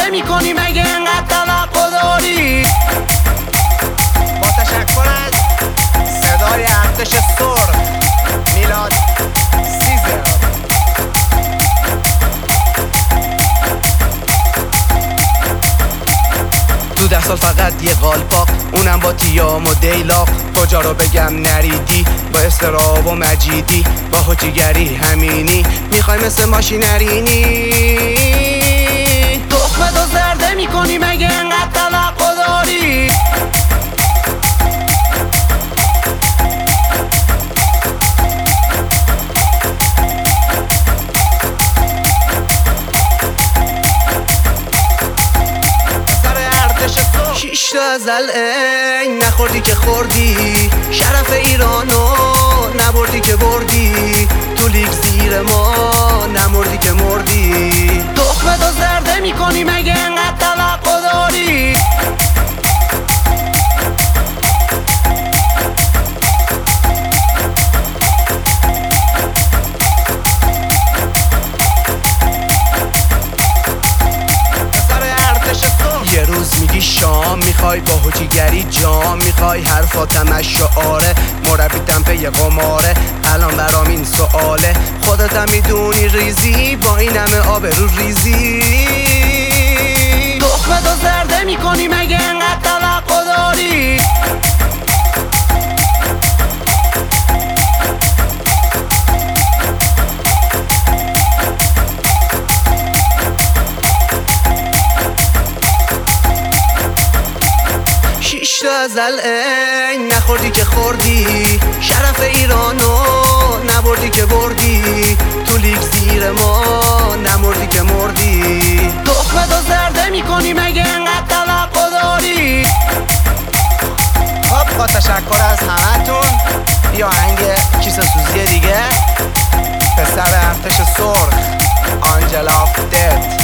میکنی مگه انقدر توقع داری؟ با تشکر از صدای ارتش سرخ میلاد سیزر. تو 10 سال فقط یه قالپاق، اونم با تیام و دیلاق. کجا رو بگم نریدی با استراب و مجیدی، با حجیگری همینی میخوای مثل ماشین نرینی. تخمه دو زرده میکنی مگه انقدر توقع داری؟ شیشتا ازل این نخوردی که خوردی، شرف ایرانو نبردی که بردی، تو لیگ زیر ما نمردی که مردی. تخمه دو زرده میکنی مگه انقدر توقع داری؟ یه روز میگی شام میخوای، با حجیگری جام میخوای، حرفاتم از شعاره، مربیتم پی قماره. الان برام این سواله، خودتم میدونی ریزی با این همه آب رو ریزی. تخمه دو زرده میکنی مگه انقدر توقع داری؟ شیشتا ازل این نخوردی که خوردی، شرف ایرانو نبردی که بردی، تو لیگ زیر ما نمردی که مردی. تخمه دو زرده میکنی مگه انقدر توقع داری؟ خب با تشکر از همتون، یه آهنگ کیسه سوزی دیگه، پسر ارتش سرخ، آنجلا آف دت.